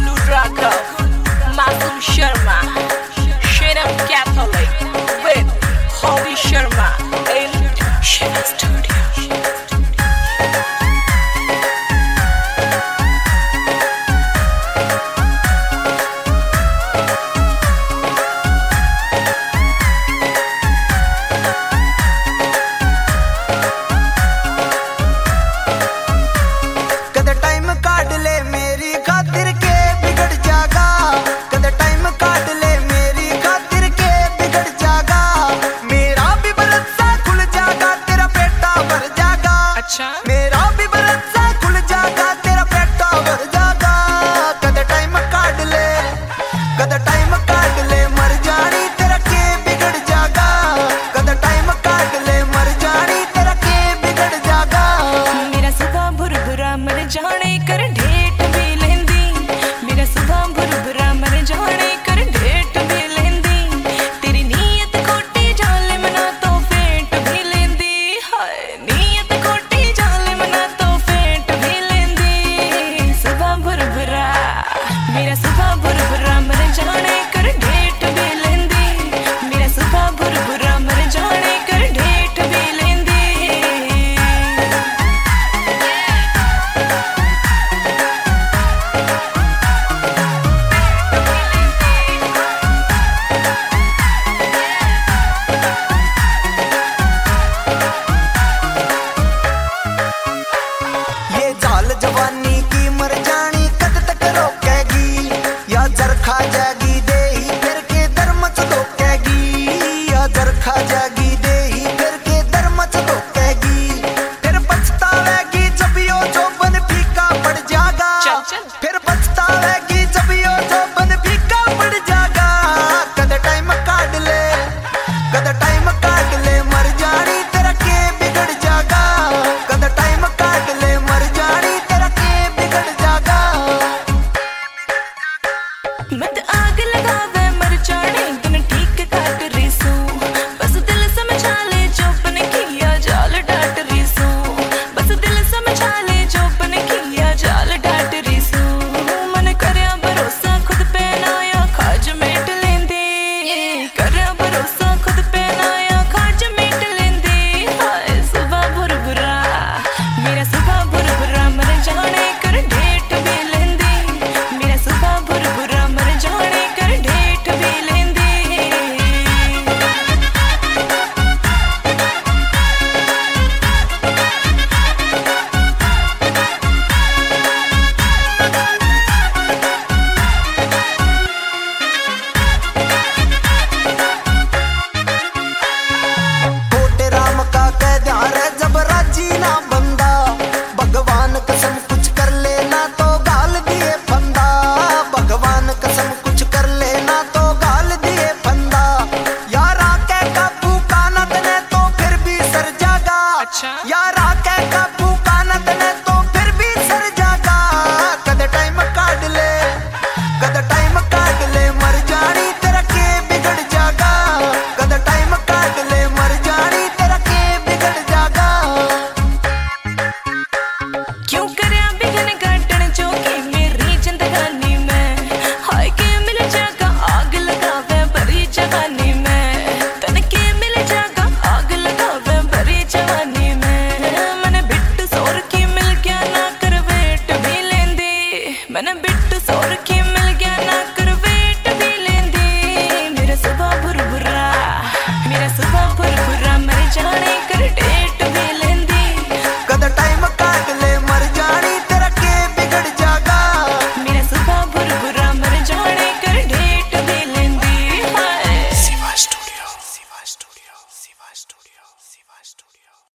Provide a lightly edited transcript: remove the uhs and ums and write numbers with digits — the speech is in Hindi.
Golu Draco, Masoom Sharma, Shinam Catholic with Holly Sharma in Shiva Studio. मेरा भी बरसा खुल जागा, तेरा पेटा भर जागा। कद टाइम काट ले, कद टाइम काट ले, मर जानी तेरा के बिगड़ जागा। कद टाइम काट ले, मर जानी तेरा के बिगड़ जागा। मेरा सुबह भुरभुरा मर जाने कर ढेट भी लेंदी, मेरा सुबह भुरभुरा मर जाने कर ढेट भी लेंदी। तेरी नीयत खोटी जालिम ना तो फेंट भी लेंदी, हाय नीयत खोटी मेरा सुबह भुरभुरा मर जाने कर ढेट भी लेंदी, मेरा सुबह भुरभुरा मर जाने कर ढेट भी लेंदी। ये जाल जवानी की मर जानी कद तक रोकेगी, या जर खा जागी दे ही फिर के दर मच धोकेगी। या जर खा जागी दे ही फिर के दर मच धोकेगी। फिर पछतावेगी जब यो जोबन फीका पड़ जागा, फिर पछतावेगी जब यो जोबन फीका पड़ जागा। कद टाइम काट ले, कद टाइम काट ले, मर जानी तेरा के बिगड़ जागा। कद टाइम काट ले, मर जानी तेरा के बिगड़ जागा। मत आग लगावे मर जाने तूने ठीक काट रीसू, बस दिल समझा ले जो बन किया जाल डाट रीसू। बस दिल समझा ले जो बन किया जाल डाट रीसू। मन करया भरोसा खुद पे नाया खाज मेट लेंदे, करया भरोसा खुद पे नाया खाज मेट लेंदे। हाय सुबह भुरभुरा, मेरा सुबह भुरभुरा मर जाने कर ढेट भी लेंदे, मेरा सुबह भुरभुरा मर जाने कर ढेट भी लेंदे। कोटे राम का कह ध्यान है जब राजी ना बंदा। भगवान कसम कुछ कर लेना तो गाल दिए फंदा। भगवान कसम कुछ कर लेना तो गाल दिए फंदा। यारा के काबू का न तने तो फिर भी सर जागा। यारा के काबू